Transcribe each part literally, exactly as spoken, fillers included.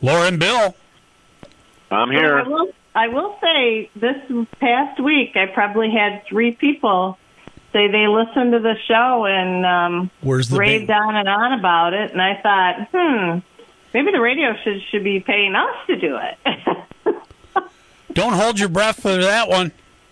Laura and Bill. I'm here. So I, will, I will say this past week I probably had three people say they listened to the show and um, Where's the raved big- on and on about it. And I thought, hmm, maybe the radio should, should be paying us to do it. Don't hold your breath for that one.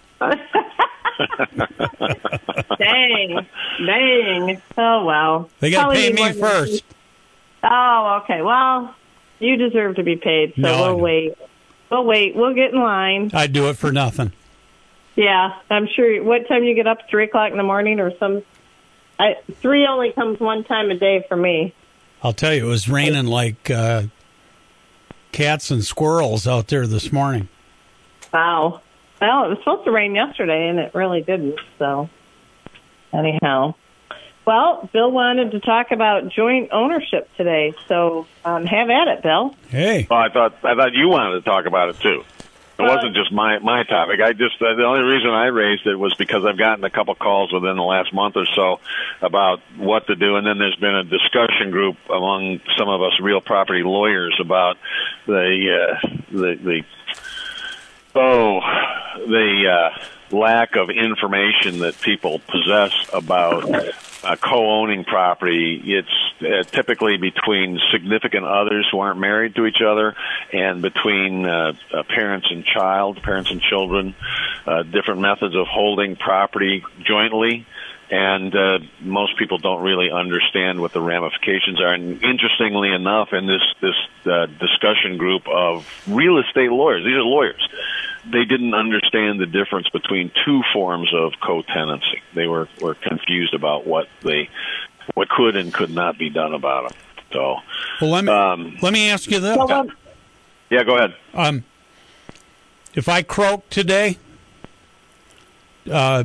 Dang. Dang. Oh, well. They got to Probably pay need me one of first. these. Oh, okay. Well, you deserve to be paid, so No, I we'll know. wait. We'll wait. We'll get in line. I'd do it for nothing. Yeah, I'm sure. What time you get up? Three o'clock in the morning, or some? I, three only comes one time a day for me. I'll tell you, it was raining like uh, cats and squirrels out there this morning. Wow. Well, it was supposed to rain yesterday, and it really didn't. So, anyhow, well, Bill wanted to talk about joint ownership today. So, um, have at it, Bill. Hey. Well, I thought I thought you wanted to talk about it too. It Uh, wasn't just my my topic. I just uh, the only reason I raised it was because I've gotten a couple calls within the last month or so about what to do, and then there's been a discussion group among some of us real property lawyers about the uh, the the oh the uh, lack of information that people possess about uh, co-owning property. It's uh, typically between significant others who aren't married to each other, and between uh, uh, parents and child, parents and children, uh, different methods of holding property jointly. And uh, most people don't really understand what the ramifications are. And interestingly enough, in this this uh, discussion group of real estate lawyers, these are lawyers, they didn't understand the difference between two forms of co-tenancy. They were, were confused about what they what could and could not be done about them. So, Well, let me um, let me ask you this. Well, um, yeah, go ahead. Um, if I croak today, uh,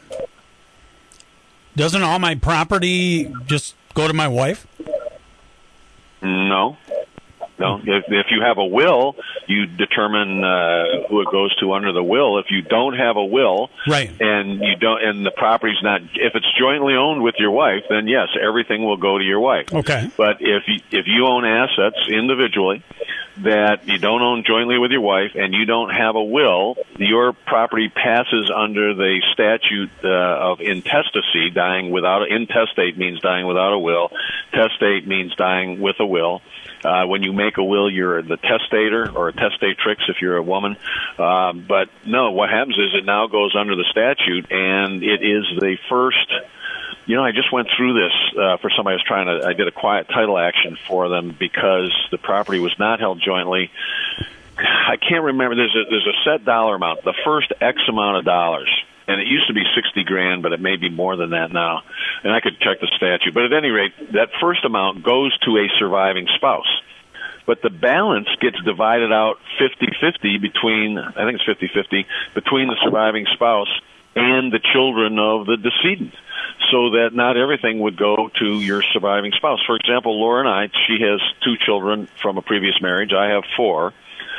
doesn't all my property just go to my wife? No. No. If, if you have a will, you determine uh, who it goes to under the will. If you don't have a will, Right. and you don't, and the property's not, if it's jointly owned with your wife, then yes, everything will go to your wife. Okay. But if you, if you own assets individually that you don't own jointly with your wife, and you don't have a will, your property passes under the statute uh, of intestacy, dying without intestate means dying without a will. Testate means dying with a will. Uh, when you make a will, you're the testator or a testatrix if you're a woman. Um, but no, what happens is it now goes under the statute, and it is the first. You know, I just went through this uh, for somebody who was trying to. I did a quiet title action for them because the property was not held jointly. I can't remember. There's a there's a set dollar amount. The first X amount of dollars. And it used to be sixty grand, but it may be more than that now. And I could check the statute. But at any rate, that first amount goes to a surviving spouse. But the balance gets divided out fifty-fifty between, I think it's fifty-fifty, between the surviving spouse and the children of the decedent. So that not everything would go to your surviving spouse. For example, Laura and I, she has two children from a previous marriage. I have four.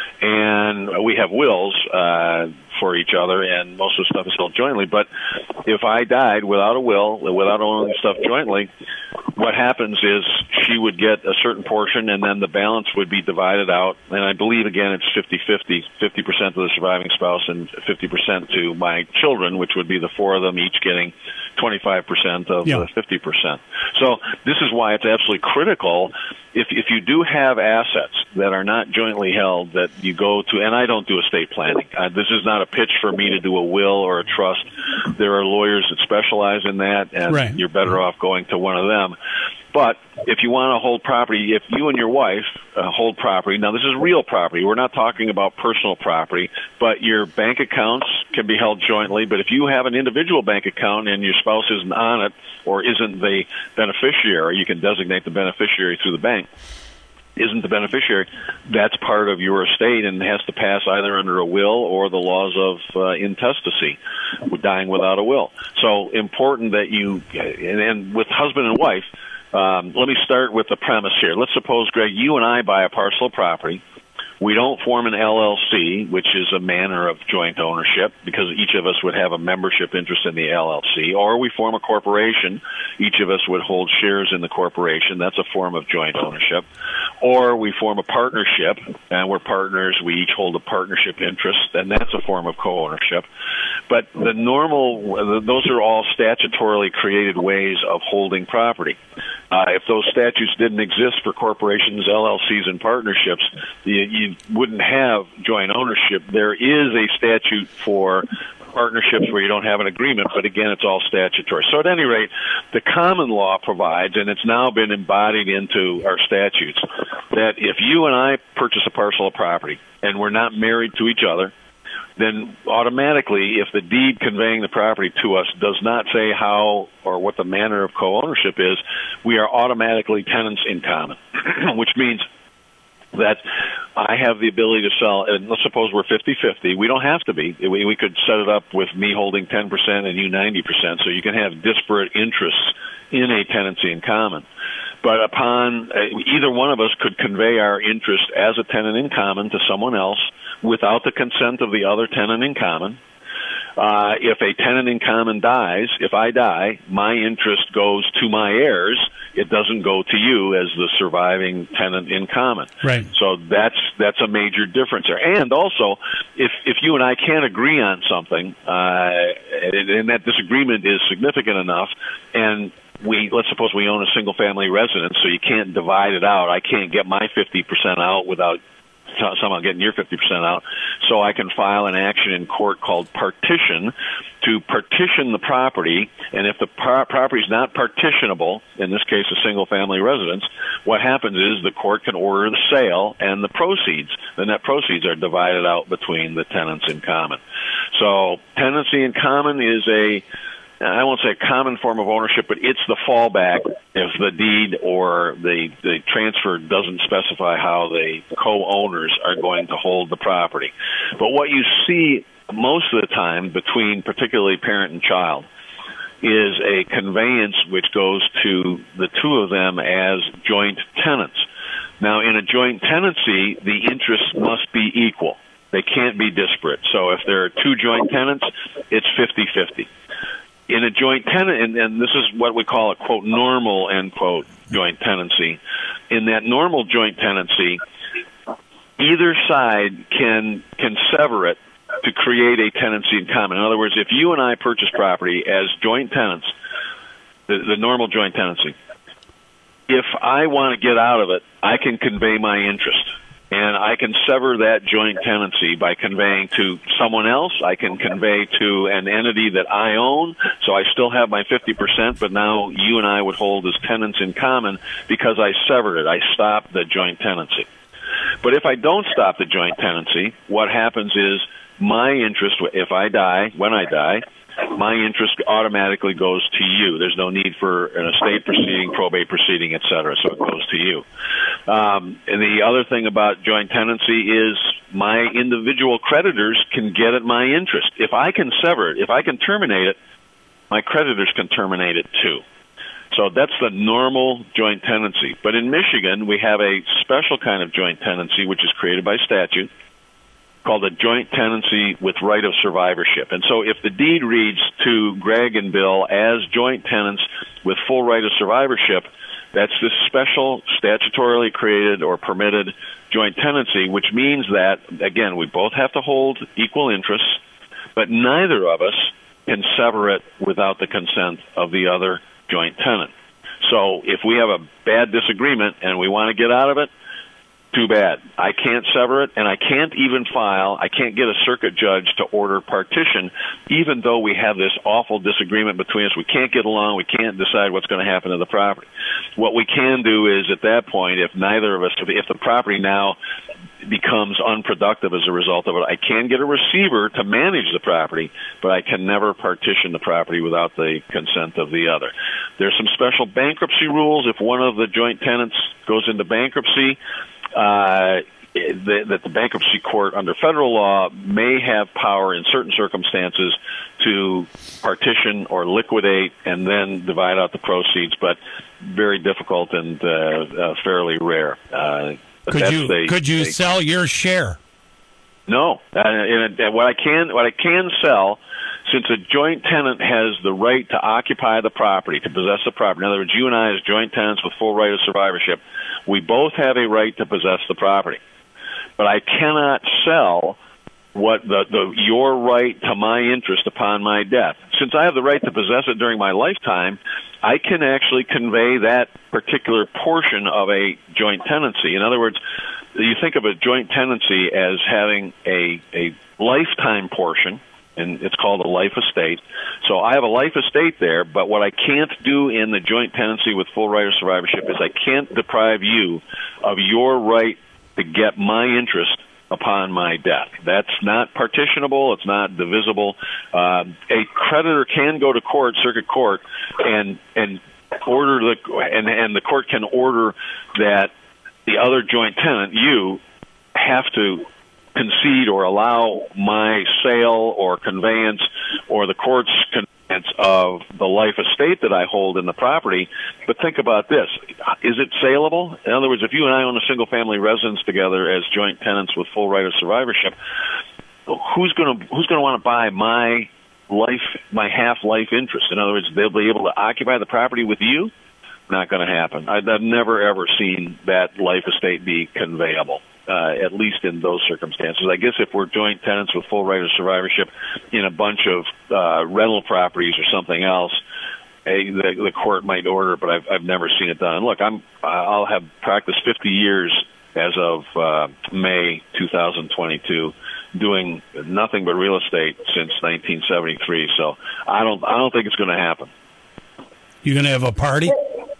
And we have wills uh, for each other, and most of the stuff is held jointly. But if I died without a will, without owning stuff jointly, what happens is she would get a certain portion, and then the balance would be divided out. And I believe, again, it's fifty-fifty, fifty percent to the surviving spouse and fifty percent to my children, which would be the four of them each getting twenty-five percent of Yeah. the fifty percent. So this is why it's absolutely critical. If if you do have assets that are not jointly held, that you go to, and I don't do estate planning. Uh, this is not a pitch for me to do a will or a trust. There are lawyers that specialize in that, and Right. you're better off going to one of them. But if you want to hold property, if you and your wife uh, hold property, now this is real property. We're not talking about personal property, but your bank accounts can be held jointly. But if you have an individual bank account and your spouse isn't on it or isn't the beneficiary, you can designate the beneficiary through the bank. Isn't the beneficiary, that's part of your estate and has to pass either under a will or the laws of uh, intestacy, dying without a will. So important that you, and, and with husband and wife, um, let me start with the premise here. Let's suppose, Greg, you and I buy a parcel of property. We don't form an L L C, which is a manner of joint ownership, because each of us would have a membership interest in the L L C. Or we form a corporation. Each of us would hold shares in the corporation. That's a form of joint ownership. Or we form a partnership, and we're partners. We each hold a partnership interest, and that's a form of co-ownership. But the normal, those are all statutorily created ways of holding property. Uh, if those statutes didn't exist for corporations, L L Cs, and partnerships, you, you wouldn't have joint ownership. There is a statute for partnerships where you don't have an agreement, but again, it's all statutory. So at any rate, the common law provides, and it's now been embodied into our statutes, that if you and I purchase a parcel of property and we're not married to each other, then automatically, if the deed conveying the property to us does not say how or what the manner of co-ownership is, we are automatically tenants in common, which means that I have the ability to sell, and let's suppose we're fifty-fifty. We don't have to be. We, we could set it up with me holding ten percent and you ninety percent, so you can have disparate interests in a tenancy in common. But upon, uh, either one of us could convey our interest as a tenant in common to someone else without the consent of the other tenant in common. Uh, if a tenant in common dies, if I die, my interest goes to my heirs. It doesn't go to you as the surviving tenant in common. Right. So that's that's a major difference there. And also, if if you and I can't agree on something, uh, and, and that disagreement is significant enough, and we let's suppose we own a single family residence, so you can't divide it out. I can't get my fifty percent out without somehow getting your fifty percent out, so I can file an action in court called partition to partition the property, and if the par- property is not partitionable, in this case a single-family residence, what happens is the court can order the sale, and the proceeds, the net proceeds, are divided out between the tenants in common. So tenancy in common is a I won't say a common form of ownership, but it's the fallback if the deed or the, the transfer doesn't specify how the co-owners are going to hold the property. But what you see most of the time between particularly parent and child is a conveyance which goes to the two of them as joint tenants. Now, in a joint tenancy, the interests must be equal. They can't be disparate. So if there are two joint tenants, it's fifty-fifty. In a joint tenant, and, and this is what we call a, quote, normal, end quote, joint tenancy. In that normal joint tenancy, either side can can sever it to create a tenancy in common. In other words, if you and I purchase property as joint tenants, the, the normal joint tenancy, if I want to get out of it, I can convey my interest. And I can sever that joint tenancy by conveying to someone else. I can convey to an entity that I own, so I still have my fifty percent, but now you and I would hold as tenants in common because I severed it. I stopped the joint tenancy. But if I don't stop the joint tenancy, what happens is my interest, if I die, when I die, my interest automatically goes to you. There's no need for an estate proceeding, probate proceeding, et cetera, so it goes to you. Um, and the other thing about joint tenancy is my individual creditors can get at my interest. If I can sever it, if I can terminate it, my creditors can terminate it too. So that's the normal joint tenancy. But in Michigan, we have a special kind of joint tenancy, which is created by statute, called a joint tenancy with right of survivorship. And so if the deed reads to Greg and Bill as joint tenants with full right of survivorship, that's this special statutorily created or permitted joint tenancy, which means that, again, we both have to hold equal interests, but neither of us can sever it without the consent of the other joint tenant. So if we have a bad disagreement and we want to get out of it, too bad. I can't sever it, and I can't even file, I can't get a circuit judge to order partition, even though we have this awful disagreement between us. We can't get along. We can't decide what's going to happen to the property. What we can do is, at that point, if neither of us, if the property now becomes unproductive as a result of it, I can get a receiver to manage the property, but I can never partition the property without the consent of the other. There's some special bankruptcy rules. If one of the joint tenants goes into bankruptcy, Uh, the, that the bankruptcy court under federal law may have power in certain circumstances to partition or liquidate and then divide out the proceeds, but very difficult and uh, uh, fairly rare. Uh, But Could that's you a, could you a, sell your share? No. Uh, and, and what I can what I can sell, since a joint tenant has the right to occupy the property, to possess the property. In other words, you and I as joint tenants with full right of survivorship, we both have a right to possess the property. But I cannot sell what the, the your right to my interest upon my death. Since I have the right to possess it during my lifetime, I can actually convey that particular portion of a joint tenancy. In other words, you think of a joint tenancy as having a a lifetime portion, and it's called a life estate. So I have a life estate there, but what I can't do in the joint tenancy with full right of survivorship is I can't deprive you of your right to get my interest upon my death. That's not partitionable. It's not divisible. Uh, a creditor can go to court, circuit court, and and order the and and the court can order that the other joint tenant, you, have to concede or allow my sale or conveyance or the court's conveyance of the life estate that I hold in the property. But think about this. Is it saleable? In other words, if you and I own a single-family residence together as joint tenants with full right of survivorship, who's going to who's going to want to buy my life, my half-life interest? In other words, they'll be able to occupy the property with you? Not going to happen. I've never, ever seen that life estate be conveyable. Uh, at least in those circumstances. I guess if we're joint tenants with full right of survivorship in a bunch of uh, rental properties or something else, a, the, the court might order, but I've, I've never seen it done. And look, I'm, I'll have practiced fifty years as of uh, May two thousand twenty-two, doing nothing but real estate since nineteen seventy-three. So I don't, I don't think it's going to happen. You going to have a party?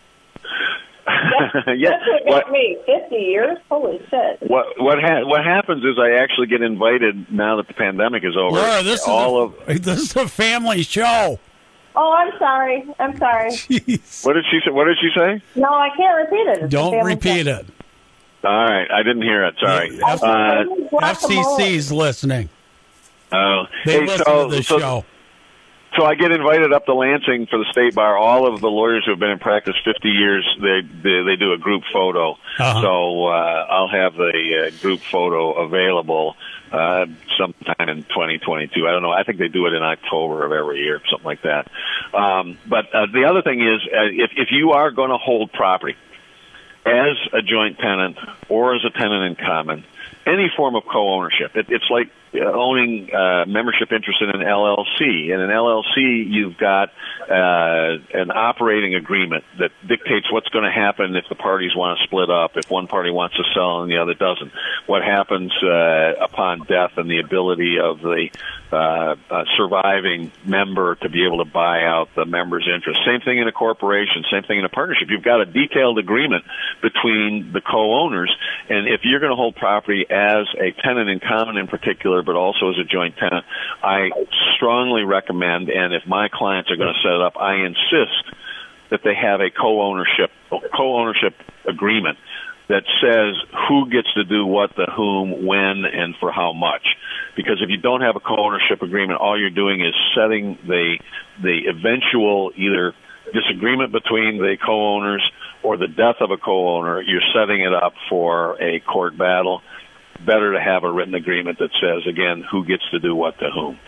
That's, yeah. that's what got what, me. Fifty years? Holy shit! What what ha- what happens is I actually get invited now that the pandemic is over. Laura, this is all a, of this is a family show. Oh, I'm sorry. I'm sorry. Jeez. What did she say? What did she say? No, I can't repeat it. It's a Don't family repeat show. it. All right, I didn't hear it. Sorry. F- Uh, F C C's listening. oh, They hey, listen so, to the so, show. So I get invited up to Lansing for the state bar. All of the lawyers who have been in practice fifty years, they they, they do a group photo. Uh-huh. So uh, I'll have the uh, group photo available uh, sometime in twenty twenty-two. I don't know. I think they do it in October of every year, something like that. Um, but uh, the other thing is, uh, if if you are going to hold property as a joint tenant or as a tenant in common, any form of co-ownership, it, it's like uh, owning uh, membership interest in an L L C. In an L L C, you've got uh, an operating agreement that dictates what's going to happen if the parties want to split up, if one party wants to sell and the other doesn't, what happens uh, upon death and the ability of the uh, uh, surviving member to be able to buy out the member's interest. Same thing in a corporation, same thing in a partnership. You've got a detailed agreement between the co-owners, and if you're going to hold property as a tenant in common in particular, but also as a joint tenant, I strongly recommend, and if my clients are going to set it up, I insist that they have a co-ownership co-ownership agreement that says who gets to do what, the whom, when, and for how much. Because if you don't have a co-ownership agreement, all you're doing is setting the the eventual either disagreement between the co-owners or the death of a co-owner. You're setting it up for a court battle. Better to have a written agreement that says, again, who gets to do what to whom.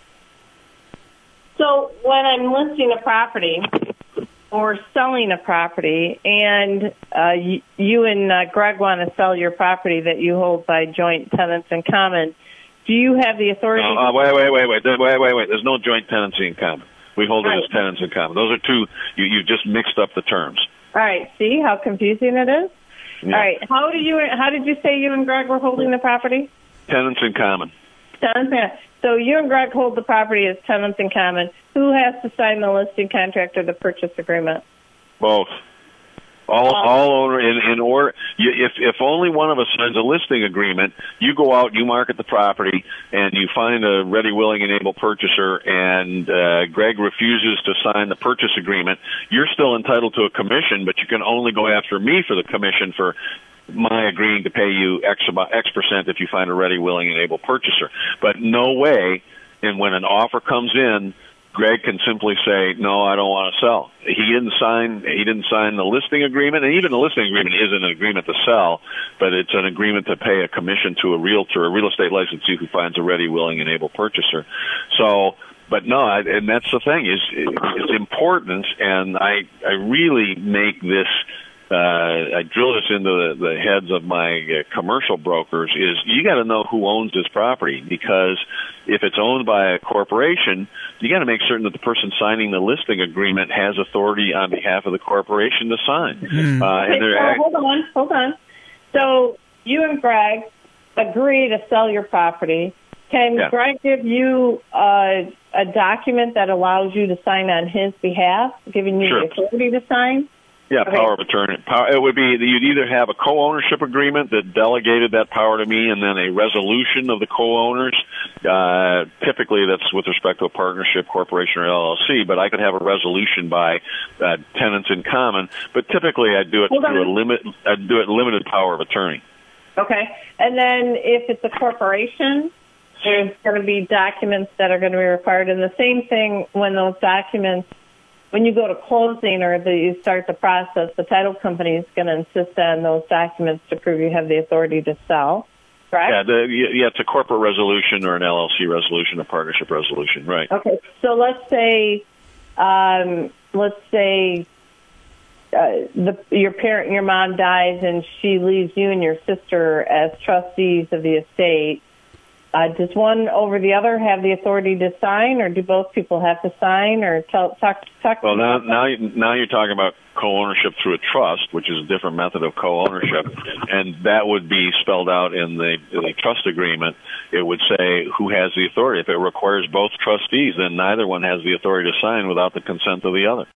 So when I'm listing a property or selling a property, and uh, you, you and uh, Greg want to sell your property that you hold by joint tenants in common, do you have the authority? No, uh, wait, wait, wait, wait, wait, wait, wait. There's no joint tenancy in common. We hold right. it as tenants in common. Those are two. You you just mixed up the terms. All right. See how confusing it is? Yeah. All right. How do you? How did you say you and Greg were holding the property? Tenants in common. Tenants in common. So you and Greg hold the property as tenants in common. Who has to sign the listing contract or the purchase agreement? Both. All, all owner in, in order. You, if if only one of us signs a listing agreement, you go out, you market the property, and you find a ready, willing, and able purchaser, and uh, Greg refuses to sign the purchase agreement. You're still entitled to a commission, but you can only go after me for the commission for my agreeing to pay you X about X percent if you find a ready, willing, and able purchaser. But no way, and when an offer comes in, Greg can simply say, no, I don't want to sell. He didn't sign, he didn't sign the listing agreement, and even the listing agreement isn't an agreement to sell, but it's an agreement to pay a commission to a realtor, a real estate licensee who finds a ready, willing, and able purchaser. So, but no, I, and that's the thing, is it's important, and I, I really make this, Uh, I drill this into the, the heads of my uh, commercial brokers, is you got to know who owns this property, because if it's owned by a corporation, you got to make certain that the person signing the listing agreement has authority on behalf of the corporation to sign. Mm. Uh, okay, and so act- hold on, hold on. So you and Greg agree to sell your property. Can yeah. Greg give you uh, a document that allows you to sign on his behalf, giving you Sure. the authority to sign? Yeah, Okay. power of attorney. Power, it would be, you'd either have a co-ownership agreement that delegated that power to me, and then a resolution of the co-owners. Uh, typically that's with respect to a partnership, corporation, or L L C, but I could have a resolution by uh, tenants in common, but typically I'd do it Hold through on. a limit, I'd do it limited power of attorney. Okay. And then if it's a corporation, there's going to be documents that are going to be required. And the same thing when those documents, when you go to closing or the, you start the process, the title company is going to insist on those documents to prove you have the authority to sell, correct? Yeah, the, yeah, it's a corporate resolution or an L L C resolution, a partnership resolution, right. Okay. So let's say, um, let's say uh, the, your parent, your mom dies and she leaves you and your sister as trustees of the estate. Uh, does one over the other have the authority to sign, or do both people have to sign, or tell, talk, talk? Well, now, now, now you're talking about co-ownership through a trust, which is a different method of co-ownership, and that would be spelled out in the, in the trust agreement. It would say who has the authority. If it requires both trustees, then neither one has the authority to sign without the consent of the other.